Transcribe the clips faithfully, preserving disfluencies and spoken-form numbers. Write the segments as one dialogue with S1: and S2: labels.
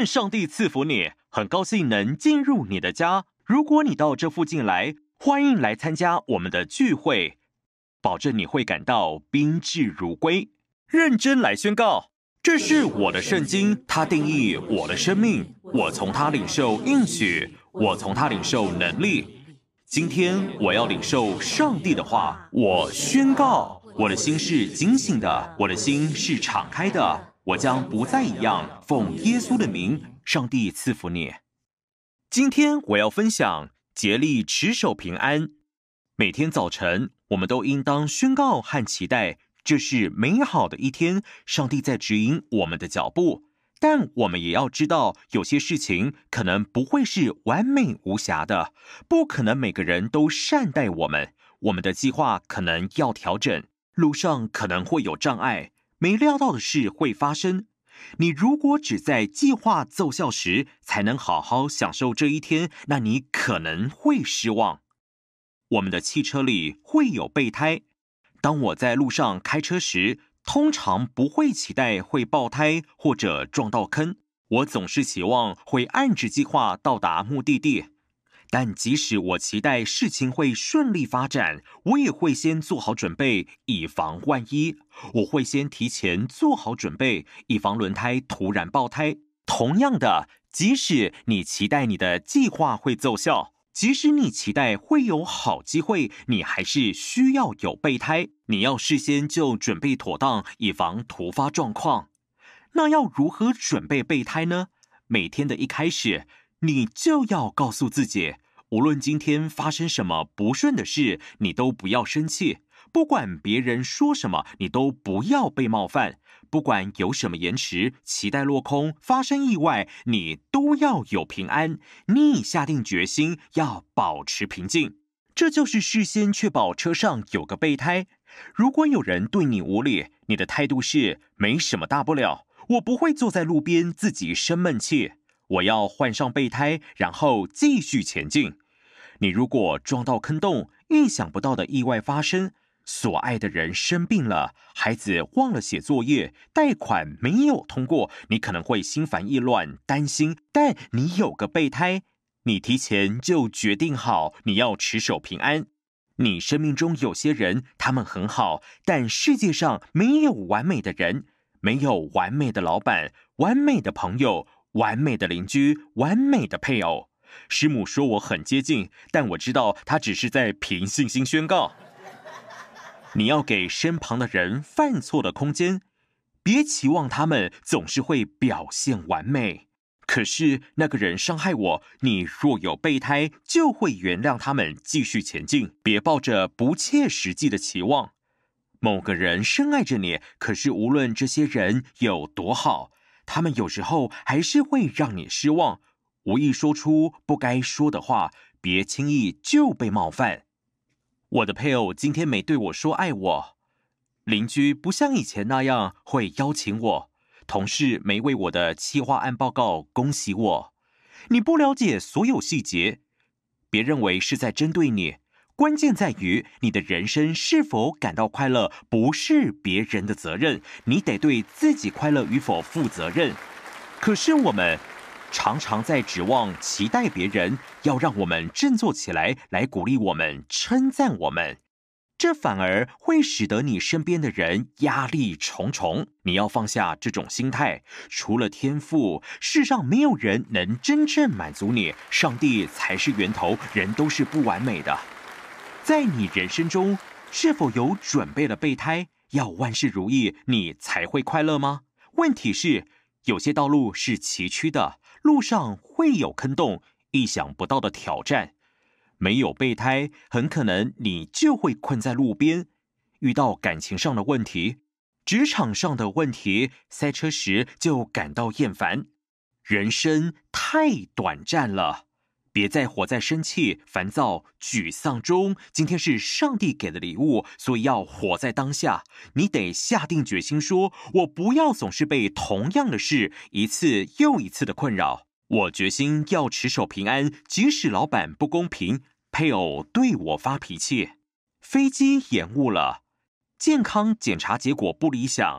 S1: 愿上帝赐福你，很高兴能进入你的家。如果你到这附近来，欢迎来参加我们的聚会，保证你会感到宾至如归。认真来宣告，这是我的圣经，它定义我的生命，我从它领受应许，我从它领受能力。今天我要领受上帝的话，我宣告，我的心是警醒的，我的心是敞开的，我将不再一样。奉耶稣的名，上帝赐福你。今天我要分享竭力持守平安。每天早晨，我们都应当宣告和期待，这是美好的一天，上帝在指引我们的脚步。但我们也要知道，有些事情可能不会是完美无瑕的，不可能每个人都善待我们，我们的计划可能要调整，路上可能会有障碍，没料到的事会发生。你如果只在计划奏效时才能好好享受这一天，那你可能会失望。我们的汽车里会有备胎，当我在路上开车时，通常不会期待会爆胎或者撞到坑，我总是期望会按着计划到达目的地。但即使我期待事情会顺利发展，我也会先做好准备，以防万一。我会先提前做好准备，以防轮胎突然爆胎。同样的，即使你期待你的计划会奏效，即使你期待会有好机会，你还是需要有备胎。你要事先就准备妥当，以防突发状况。那要如何准备备胎呢？每天的一开始，你就要告诉自己，无论今天发生什么不顺的事，你都不要生气。不管别人说什么，你都不要被冒犯。不管有什么延迟、期待落空、发生意外，你都要有平安。你已下定决心要保持平静，这就是事先确保车上有个备胎。如果有人对你无礼，你的态度是没什么大不了，我不会坐在路边自己生闷气，我要换上备胎，然后继续前进。你如果撞到坑洞，意想不到的意外发生，所爱的人生病了，孩子忘了写作业，贷款没有通过，你可能会心烦意乱，担心。但你有个备胎，你提前就决定好你要持守平安。你生命中有些人，他们很好，但世界上没有完美的人，没有完美的老板，完美的朋友，完美的邻居，完美的配偶。师母说我很接近，但我知道他只是在凭信心宣告。你要给身旁的人犯错的空间，别期望他们总是会表现完美。可是那个人伤害我，你若有备胎，就会原谅他们，继续前进。别抱着不切实际的期望。某个人深爱着你，可是无论这些人有多好，他们有时候还是会让你失望。无意说出不该说的话，别轻易就被冒犯。我的配偶今天没对我说爱我，邻居不像以前那样会邀请我，同事没为我的企划案报告恭喜我。你不了解所有细节，别认为是在针对你，关键在于你的人生是否感到快乐，不是别人的责任，你得对自己快乐与否负责任。可是我们常常在指望、期待别人要让我们振作起来，来鼓励我们、称赞我们，这反而会使得你身边的人压力重重。你要放下这种心态，除了天赋，世上没有人能真正满足你，上帝才是源头，人都是不完美的。在你人生中，是否有准备了备胎，要万事如意，你才会快乐吗？问题是，有些道路是崎岖的，路上会有坑洞，意想不到的挑战。没有备胎，很可能你就会困在路边。遇到感情上的问题，职场上的问题，塞车时就感到厌烦。人生太短暂了，别再活在生气、烦躁、沮丧中。今天是上帝给的礼物，所以要活在当下。你得下定决心说，我不要总是被同样的事一次又一次的困扰。我决心要持守平安，即使老板不公平，配偶对我发脾气，飞机延误了，健康检查结果不理想，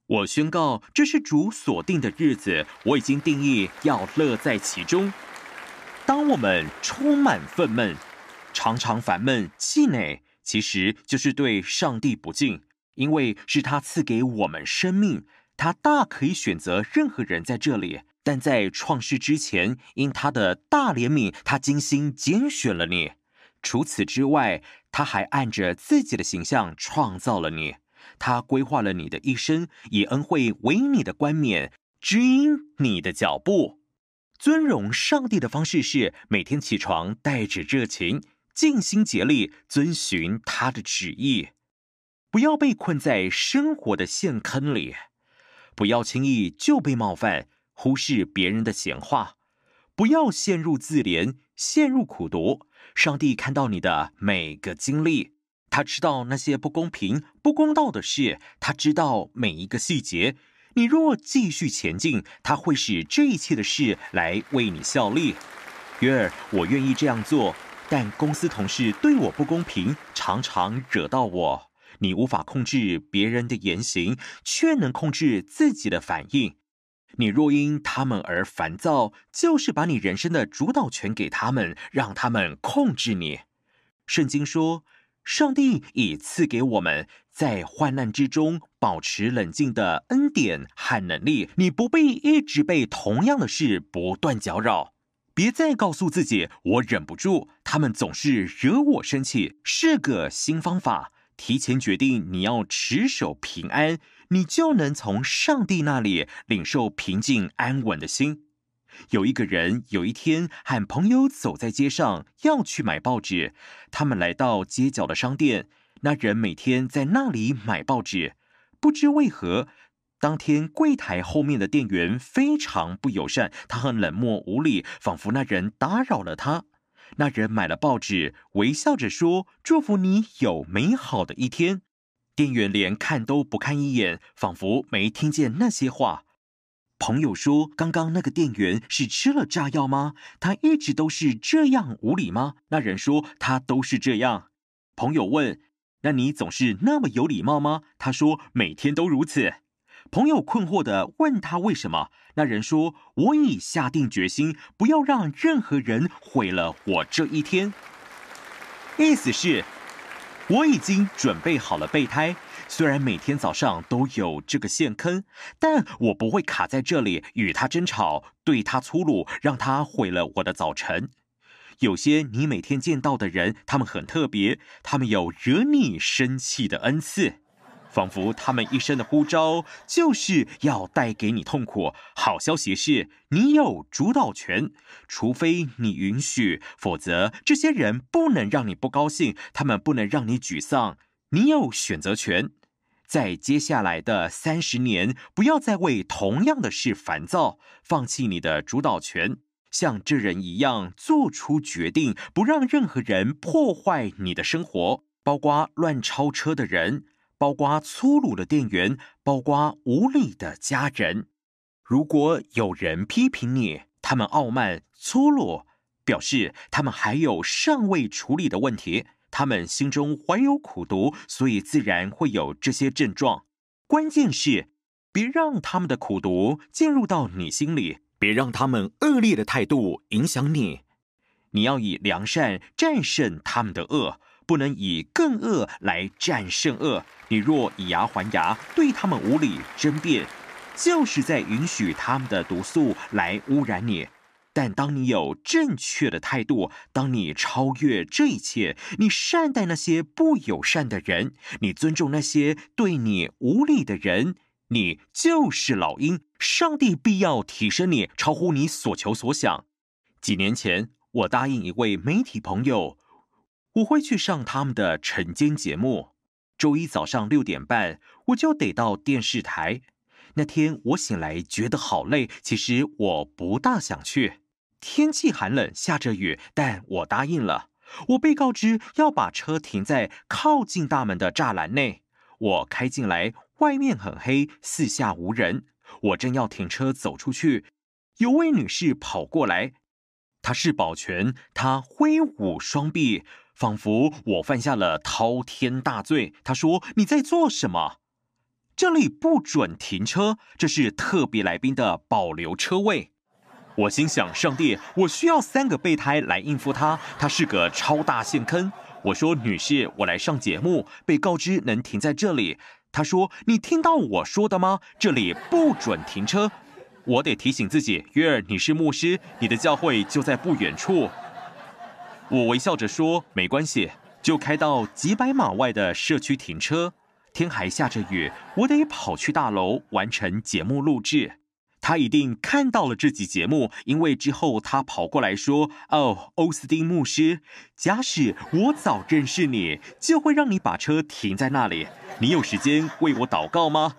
S1: 我宣告，这是主所定的日子，我已经定义要乐在其中。当我们充满愤懑，常常烦闷气馁，其实就是对上帝不敬，因为是他赐给我们生命，他大可以选择任何人在这里，但在创世之前，因他的大怜悯，他精心拣选了你。除此之外，他还按着自己的形象创造了你，他规划了你的一生，以恩惠为你的冠冕，指引你的脚步。尊荣上帝的方式是每天起床带着热情，尽心竭力遵循他的旨意。不要被困在生活的陷坑里，不要轻易就被冒犯，忽视别人的闲话，不要陷入自怜，陷入苦毒。上帝看到你的每个经历，他知道那些不公平、不公道的事，他知道每一个细节。你若继续前进，他会使这一切的事来为你效力。约尔，我愿意这样做，但公司同事对我不公平，常常惹到我。你无法控制别人的言行，却能控制自己的反应。你若因他们而烦躁，就是把你人生的主导权给他们，让他们控制你。圣经说，上帝已赐给我们在患难之中保持冷静的恩典和能力，你不必一直被同样的事不断搅扰。别再告诉自己，我忍不住，他们总是惹我生气，是个新方法。提前决定你要持守平安，你就能从上帝那里领受平静安稳的心。有一个人有一天和朋友走在街上，要去买报纸。他们来到街角的商店，那人每天在那里买报纸。不知为何，当天柜台后面的店员非常不友善，他很冷漠无礼，仿佛那人打扰了他。那人买了报纸，微笑着说：“祝福你有美好的一天。”店员连看都不看一眼，仿佛没听见那些话。朋友说：“刚刚那个店员是吃了炸药吗？他一直都是这样无礼吗？”那人说：“他都是这样。”朋友问：“那你总是那么有礼貌吗？”他说：“每天都如此。”朋友困惑地问他为什么，那人说：“我已下定决心，不要让任何人毁了我这一天。”意思是，我已经准备好了备胎，虽然每天早上都有这个陷坑，但我不会卡在这里与他争吵，对他粗鲁，让他毁了我的早晨。有些你每天见到的人，他们很特别，他们有惹你生气的恩赐。仿佛他们一生的呼召就是要带给你痛苦。好消息是，你有主导权，除非你允许，否则这些人不能让你不高兴，他们不能让你沮丧。你有选择权。在接下来的三十年，不要再为同样的事烦躁，放弃你的主导权，像这人一样做出决定，不让任何人破坏你的生活，包括乱超车的人，包括粗鲁的店员，包括无理的家人。如果有人批评你，他们傲慢粗鲁，表示他们还有尚未处理的问题，他们心中怀有苦毒，所以自然会有这些症状。关键是，别让他们的苦毒进入到你心里，别让他们恶劣的态度影响你。你要以良善战胜他们的恶，不能以更恶来战胜恶。你若以牙还牙，对他们无理争辩，就是在允许他们的毒素来污染你。但当你有正确的态度，当你超越这一切，你善待那些不友善的人，你尊重那些对你无礼的人，你就是老鹰，上帝必要提升你，超乎你所求所想。几年前，我答应一位媒体朋友，我会去上他们的晨间节目。周一早上六点半，我就得到电视台。那天我醒来觉得好累，其实我不大想去。天气寒冷，下着雨，但我答应了。我被告知要把车停在靠近大门的栅栏内。我开进来，外面很黑，四下无人。我正要停车走出去，有位女士跑过来，她是保全，她挥舞双臂，仿佛我犯下了滔天大罪。她说：“你在做什么？” 这里不准停车，这是特别来宾的保留车位。我心想，上帝，我需要三个备胎来应付他，他是个超大陷坑。我说，女士，我来上节目，被告知能停在这里。他说，你听到我说的吗？这里不准停车。我得提醒自己，约尔，你是牧师，你的教会就在不远处。我微笑着说，没关系，就开到几百码外的社区停车。天还下着雨，我得跑去大楼完成节目录制。他一定看到了这集节目，因为之后他跑过来说，哦，欧斯丁牧师，假使我早认识你，就会让你把车停在那里。你有时间为我祷告吗？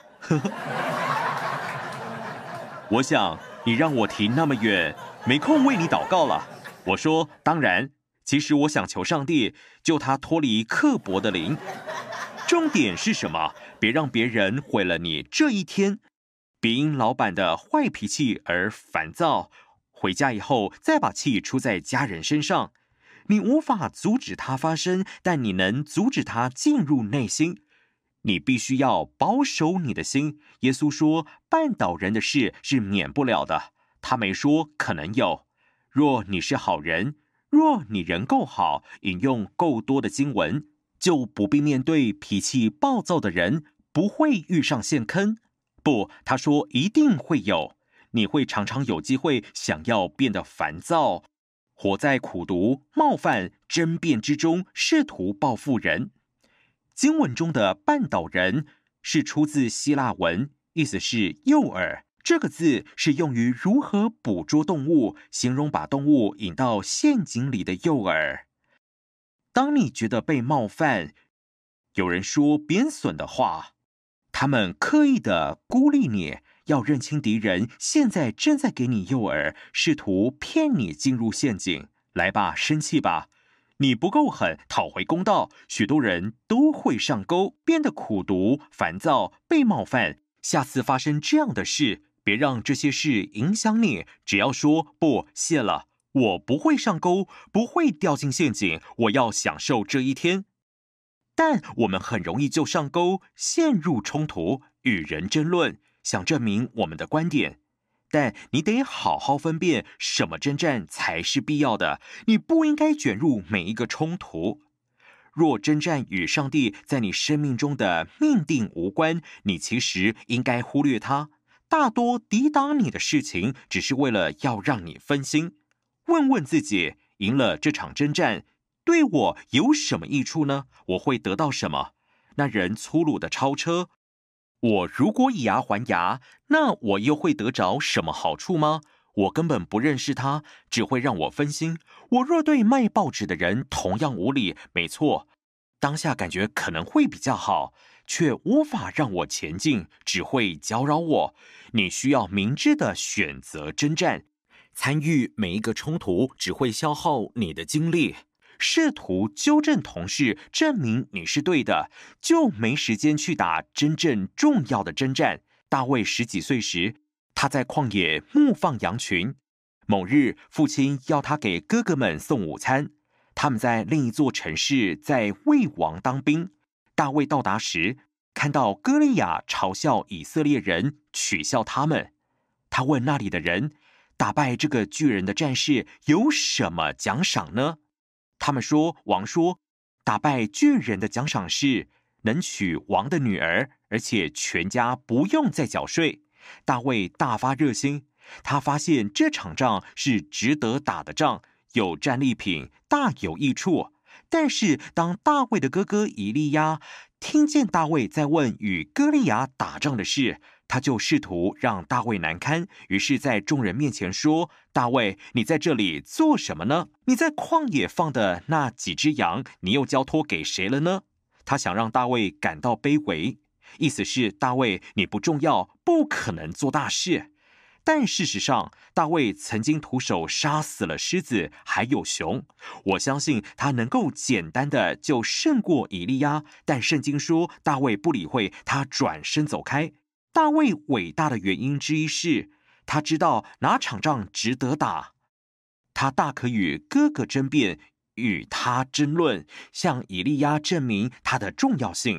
S1: 我想你让我停那么远，没空为你祷告了。我说，当然，其实我想求上帝救他脱离刻薄的灵。重点是什么？别让别人毁了你这一天。别因老板的坏脾气而烦躁，回家以后再把气出在家人身上。你无法阻止它发生，但你能阻止它进入内心。你必须要保守你的心。耶稣说，绊倒人的事是免不了的，他没说可能有。若你是好人，若你人够好，引用够多的经文，就不必面对脾气暴躁的人，不会遇上陷坑。不，他说一定会有。你会常常有机会想要变得烦躁，活在苦毒、冒犯、争辩之中，试图报复人。经文中的绊倒人是出自希腊文，意思是诱饵。这个字是用于如何捕捉动物，形容把动物引到陷阱里的诱饵。当你觉得被冒犯，有人说贬损的话，他们刻意的孤立你，要认清敌人现在正在给你诱饵，试图骗你进入陷阱。来吧，生气吧，你不够狠，讨回公道。许多人都会上钩，变得苦毒、烦躁、被冒犯。下次发生这样的事，别让这些事影响你，只要说不，谢了，我不会上钩，不会掉进陷阱，我要享受这一天。但我们很容易就上钩，陷入冲突，与人争论，想证明我们的观点。但你得好好分辨什么征战才是必要的，你不应该卷入每一个冲突。若征战与上帝在你生命中的命定无关，你其实应该忽略它。大多抵挡你的事情，只是为了要让你分心。问问自己，赢了这场征战，对我有什么益处呢？我会得到什么？那人粗鲁的超车，我如果以牙还牙，那我又会得着什么好处吗？我根本不认识他，只会让我分心。我若对卖报纸的人同样无礼，没错，当下感觉可能会比较好，却无法让我前进，只会搅扰我。你需要明智的选择征战，参与每一个冲突只会消耗你的精力。试图纠正同事，证明你是对的，就没时间去打真正重要的征战。大卫十几岁时，他在旷野牧放羊群。某日，父亲要他给哥哥们送午餐，他们在另一座城市在为王当兵。大卫到达时，看到歌利亚嘲笑以色列人，取笑他们。他问那里的人，打败这个巨人的战士有什么奖赏呢？他们说，王说，打败巨人的奖赏是能娶王的女儿，而且全家不用再缴税。大卫大发热心，他发现这场仗是值得打的仗，有战利品，大有益处。但是当大卫的哥哥以利亚听见大卫在问与歌利亚打仗的事，他就试图让大卫难堪，于是在众人面前说，大卫，你在这里做什么呢？你在旷野放的那几只羊，你又交托给谁了呢？他想让大卫感到卑微，意思是大卫，你不重要，不可能做大事。但事实上，大卫曾经徒手杀死了狮子还有熊。我相信他能够简单的就胜过以利亚，但圣经说大卫不理会，他转身走开。大卫伟大的原因之一是，他知道哪场仗值得打，他大可与哥哥争辩，与他争论，向以利亚证明他的重要性。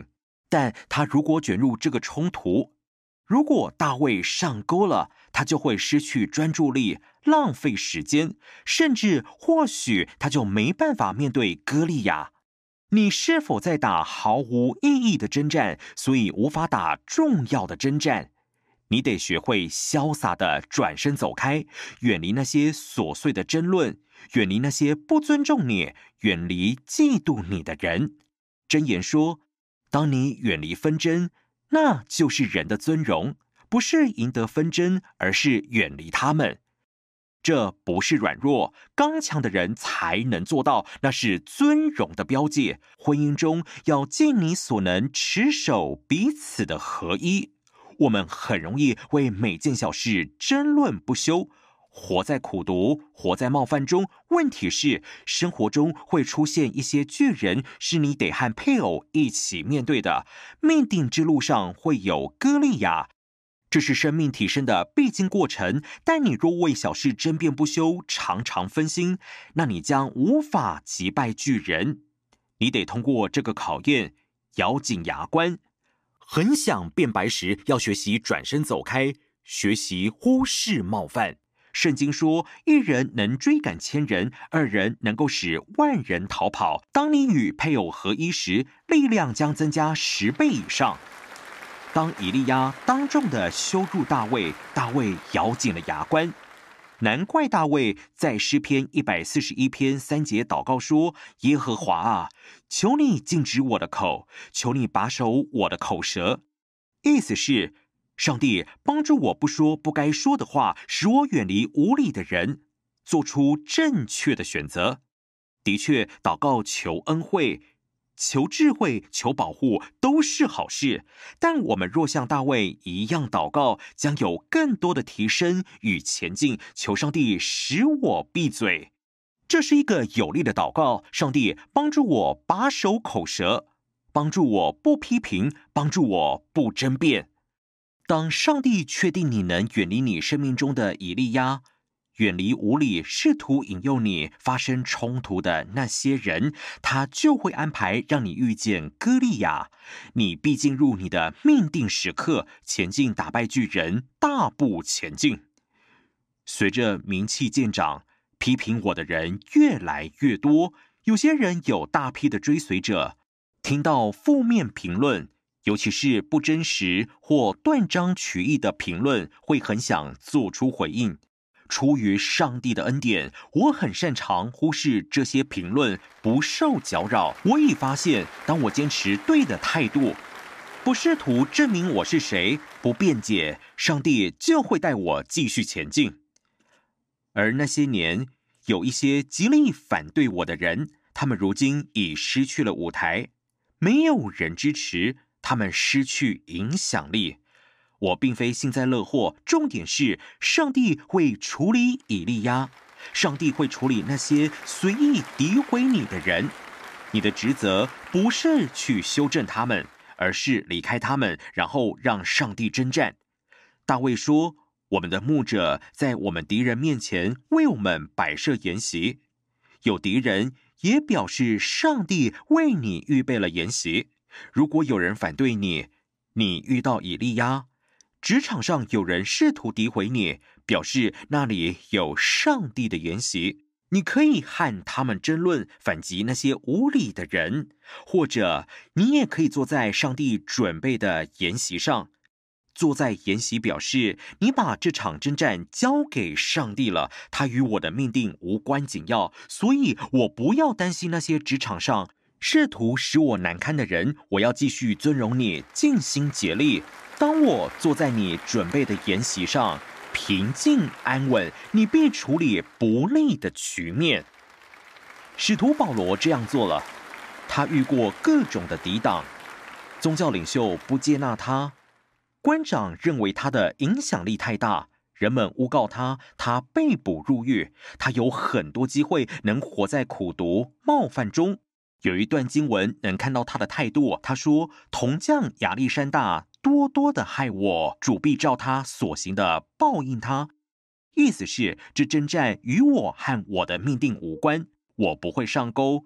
S1: 但他如果卷入这个冲突，如果大卫上钩了，他就会失去专注力，浪费时间，甚至或许他就没办法面对歌利亚。你是否在打毫无意义的征战，所以无法打重要的征战？你得学会潇洒地转身走开，远离那些琐碎的争论，远离那些不尊重你、远离嫉妒你的人。箴言说，当你远离纷争，那就是人的尊荣，不是赢得纷争，而是远离他们。这不是软弱，刚强的人才能做到，那是尊荣的标记。婚姻中要尽你所能持守彼此的合一。我们很容易为每件小事争论不休，活在苦毒，活在冒犯中。问题是，生活中会出现一些巨人，是你得和配偶一起面对的。命定之路上会有歌利亚，这是生命提升的必经过程，但你若为小事争辩不休，常常分心，那你将无法击败巨人。你得通过这个考验，咬紧牙关。很想辩白时，要学习转身走开，学习忽视冒犯。圣经说，一人能追赶千人，二人能够使万人逃跑。当你与配偶合一时，力量将增加十倍以上。当以利亚当众的羞辱大卫，大卫咬紧了牙关。难怪大卫在诗篇一百四十一篇三节祷告说：耶和华啊，求你禁止我的口，求你把守我的口舌。意思是，上帝帮助我不说不该说的话，使我远离无理的人，做出正确的选择。的确，祷告求恩惠，求智慧，求保护，都是好事。但我们若像大卫一样祷告，将有更多的提升与前进。求上帝使我闭嘴，这是一个有力的祷告。上帝帮助我把守口舌，帮助我不批评，帮助我不争辩。当上帝确定你能远离你生命中的以利亚，远离无理试图引诱你发生冲突的那些人，他就会安排让你遇见歌利亚。你必进入你的命定时刻，前进打败巨人，大步前进。随着名气渐长，批评我的人越来越多，有些人有大批的追随者，听到负面评论，尤其是不真实或断章取义的评论，会很想做出回应。出于上帝的恩典，我很擅长忽视这些评论，不受搅扰。我已发现，当我坚持对的态度，不试图证明我是谁，不辩解，上帝就会带我继续前进。而那些年，有一些极力反对我的人，他们如今已失去了舞台，没有人支持，他们失去影响力。我并非幸灾乐祸，重点是上帝会处理以利亚，上帝会处理那些随意诋毁你的人。你的职责不是去修正他们，而是离开他们，然后让上帝征战。大卫说，我们的牧者在我们敌人面前为我们摆设筵席，有敌人也表示上帝为你预备了筵席。如果有人反对你，你遇到以利亚，职场上有人试图诋毁你，表示那里有上帝的筵席。你可以和他们争论，反击那些无理的人，或者你也可以坐在上帝准备的筵席上。坐在筵席表示你把这场征战交给上帝了，他与我的命定无关紧要，所以我不要担心那些职场上试图使我难堪的人。我要继续尊荣你，尽心竭力。当我坐在你准备的筵席上，平静安稳，你必处理不利的局面。使徒保罗这样做了，他遇过各种的抵挡，宗教领袖不接纳他，官长认为他的影响力太大，人们诬告他，他被捕入狱，他有很多机会能活在苦毒冒犯中。有一段经文能看到他的态度，他说，铜匠亚历山大多多的害我，主必照他所行的报应他。意思是，这征战与我和我的命定无关，我不会上钩，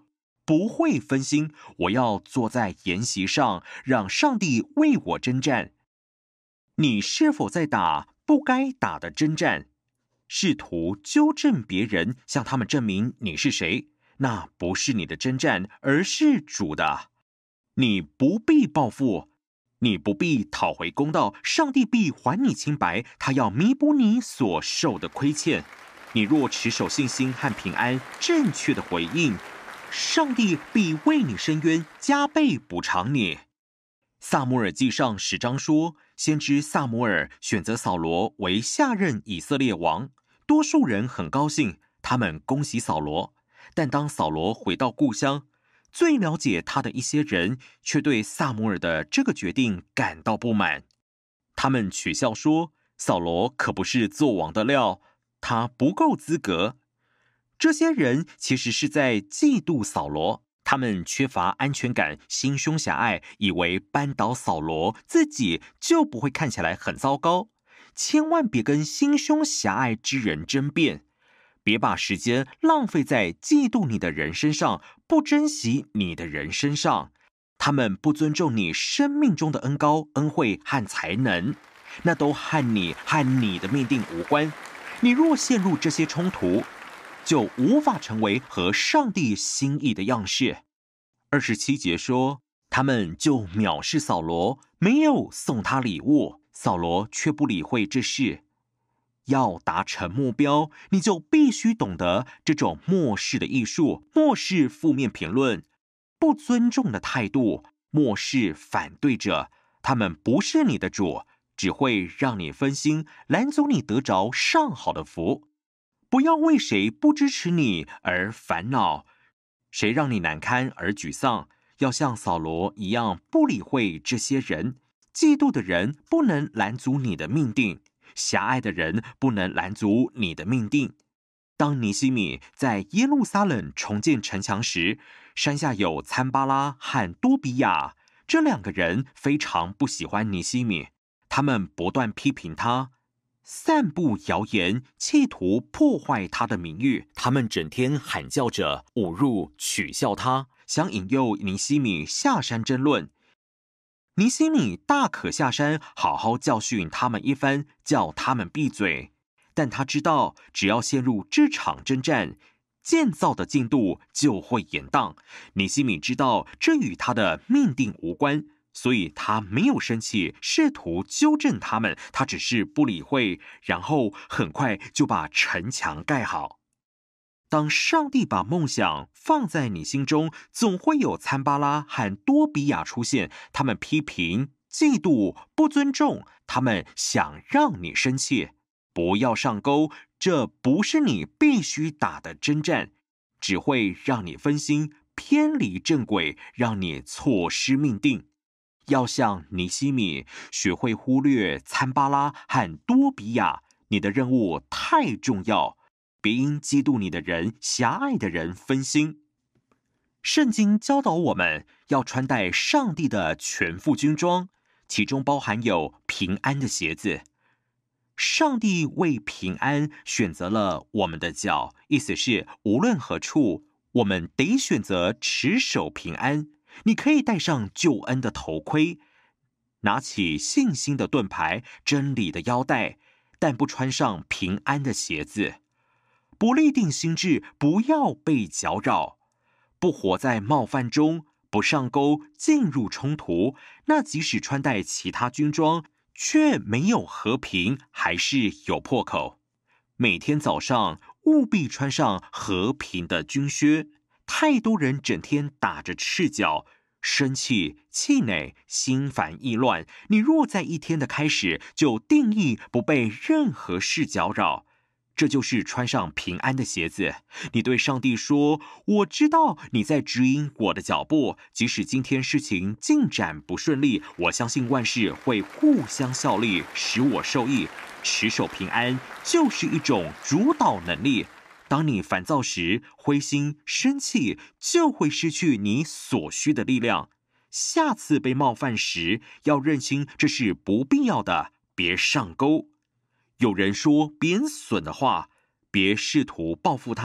S1: 不会分心，我要坐在筵席上，让上帝为我征战。你是否在打不该打的征战？试图纠正别人，向他们证明你是谁，那不是你的征战，而是主的。你不必报复，你不必讨回公道，上帝必还你清白，他要弥补你所受的亏欠。你若持守信心和平安，正确的回应，上帝必为你伸冤，加倍补偿你。撒母耳记上十章说，先知撒母耳选择扫罗为下任以色列王，多数人很高兴，他们恭喜扫罗。但当扫罗回到故乡，最了解他的一些人却对撒母耳的这个决定感到不满。他们取笑说，扫罗可不是做王的料，他不够资格。这些人其实是在嫉妒扫罗，他们缺乏安全感，心胸狭隘，以为扳倒扫罗，自己就不会看起来很糟糕。千万别跟心胸狭隘之人争辩，别把时间浪费在嫉妒你的人身上，不珍惜你的人身上。他们不尊重你生命中的恩膏、恩惠和才能，那都和你和你的命定无关。你若陷入这些冲突，就无法成为合上帝心意的样式。二十七节说，他们就藐视扫罗，没有送他礼物，扫罗却不理会这事。要达成目标，你就必须懂得这种漠视的艺术，漠视负面评论，不尊重的态度，漠视反对者。他们不是你的主，只会让你分心，拦阻你得着上好的福。不要为谁不支持你而烦恼，谁让你难堪而沮丧，要像扫罗一样不理会这些人。嫉妒的人不能拦阻你的命定，狭隘的人不能拦阻你的命定。当尼希米在耶路撒冷重建城墙时，山下有参巴拉和多比亚，这两个人非常不喜欢尼希米，他们不断批评他，散布谣言，企图破坏他的名誉。他们整天喊叫着侮辱、取笑他，想引诱尼希米下山争论。尼希米大可下山，好好教训他们一番，叫他们闭嘴。但他知道，只要陷入这场征战，建造的进度就会延宕。尼希米知道这与他的命定无关，所以他没有生气，试图纠正他们，他只是不理会，然后很快就把城墙盖好。当上帝把梦想放在你心中，总会有参巴拉和多比亚出现，他们批评、嫉妒、不尊重，他们想让你生气。不要上钩，这不是你必须打的征战，只会让你分心，偏离正轨，让你错失命定。要像尼希米，学会忽略参巴拉和多比亚，你的任务太重要，别因嫉妒你的人、狭隘的人分心。圣经教导我们要穿戴上帝的全副军装，其中包含有平安的鞋子。上帝为平安选择了我们的脚，意思是无论何处，我们得选择持守平安。你可以戴上救恩的头盔，拿起信心的盾牌、真理的腰带，但不穿上平安的鞋子。不立定心志，不要被搅扰，不活在冒犯中，不上钩，进入冲突。那即使穿戴其他军装，却没有和平，还是有破口。每天早上务必穿上和平的军靴。太多人整天打着赤脚，生气、气馁、心烦意乱。你若在一天的开始就定义不被任何事搅扰，这就是穿上平安的鞋子。你对上帝说，我知道你在指引我的脚步，即使今天事情进展不顺利，我相信万事会互相效力，使我受益。持守平安就是一种主导能力。当你烦躁时，灰心、生气，就会失去你所需的力量。下次被冒犯时，要认清这是不必要的，别上钩。有人说贬损的话，别试图报复他，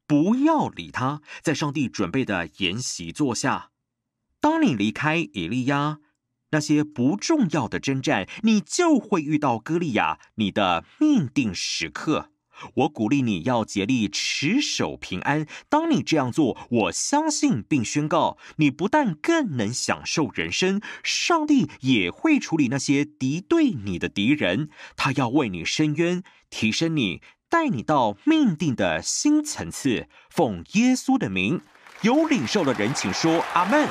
S1: 不要理他，在上帝准备的筵席坐下。当你离开以利亚，那些不重要的征战，你就会遇到歌利亚，你的命定时刻。我鼓励你要竭力持守平安。当你这样做，我相信并宣告，你不但更能享受人生，上帝也会处理那些敌对你的敌人。他要为你伸冤，提升你，带你到命定的新层次。奉耶稣的名，有领受的人请说阿们。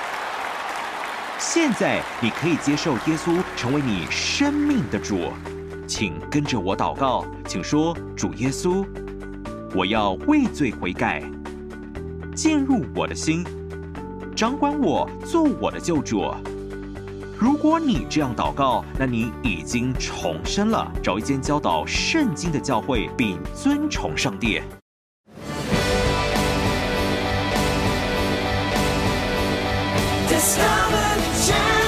S1: 现在你可以接受耶稣成为你生命的主，请跟着我祷告，请说：主耶稣，我要为罪悔改，进入我的心，掌管我，做我的救主。如果你这样祷告，那你已经重生了。找一间教导圣经的教会，并尊崇上帝。
S2: Discover the